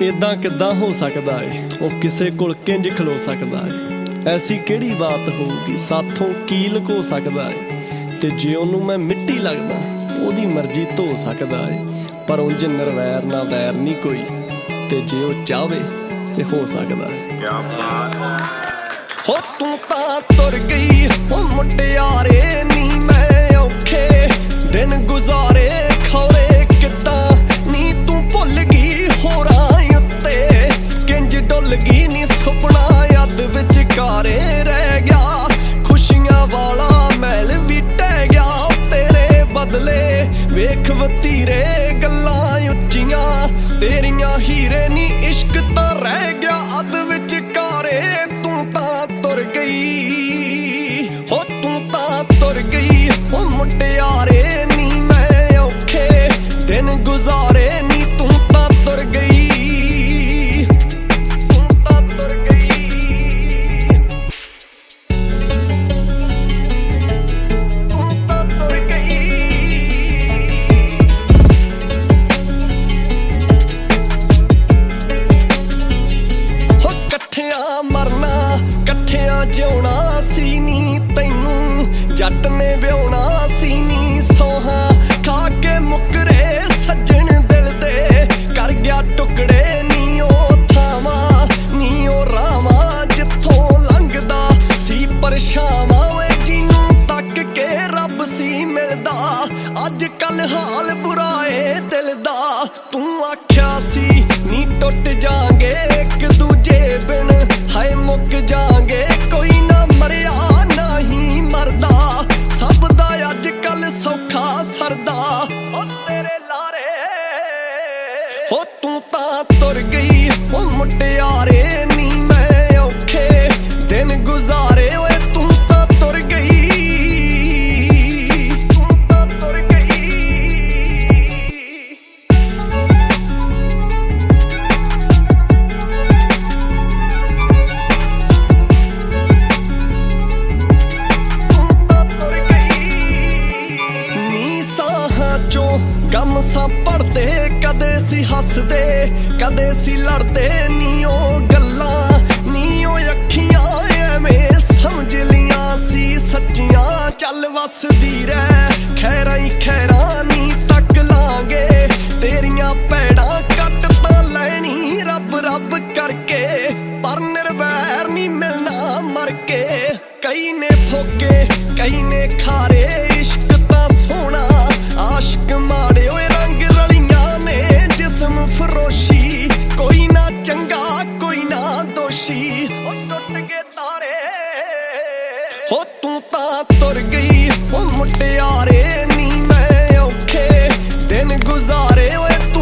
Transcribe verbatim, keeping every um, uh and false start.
इदां किदां हो सकदा है ओ किसे कोल किंज खलो सकदा है। ऐसी किहड़ी बात होगी साथों की लुको सकदा है। ते जे ओनू मैं मिट्टी लगदा ओदी मर्जी धो सकदा है। पर उंज निर्वैर ना वैर नहीं कोई, ते जे ओ चाहे ते हो सकदा है। हो तू तां तुर गई ओ मुटियारे नी मैं औखे दिन गुजारे खौरे किदां नी तू भुल गई होरां उत्ते किंज डुल गई नी सुपना याद विचकारे रह गया। खुशियां वाला महल भी टह गया तेरे बदले वेख वतीरे गल्लां उच्चियां तेरियां हीरे नी इश्क तां रह गया अद विचकारे। तू तां तुर गई हो तू तां तुर गई ओ मुटियारे नी मैं औखे दिन गुजारे नी तू तां तुर गई। मरना कट्ठियां जिउना सी नी तैनू जट ने व्योना सी नी सोहा खा के मुकरे सज्जन दिल दे कर गया टुकड़े नी ओ थावा नी ओ रावा जिथों लंघदा सी परछावां वे जिनू तक के रब सी मिलदा। अज कल हाल बुरा ए दिल दा तू आख्या सी नी टुट जांगे एक दूजे बिन हाय मुक जांगे कोई ना मरिया ना ही मरदा सब दा अज कल सौखा सरदा ओ तेरे लारे। हो तू तां तुर गई ओ मुटियारे नी मैं औखे दिन गुजारे ओए तू तां तुर गई तू तां तुर गई। गम सा पढ़दे कदे सी हसदे कदे सी लड़दे नी ओ गल्लां नी ओ अखियां एवें समझ लियां सी सच्चियां चल वसदी रह खैरां ही खैरां नी तक लांगे तेरियां पैड़ां कट तां लैनी रब रब करके पर निर्वैर नी मिलना मर के। कई ने फोके कई ने खारे इश्क तां सोहना आशिक माड़े ओए रंग रलियां ने जिस्म फरोशी कोई ना चंगा कोई ना दोषी टुट गए तारे। हो तू तां तुर गई ओ मुटियारे नी मैं औखे दिन गुजारे ओए तू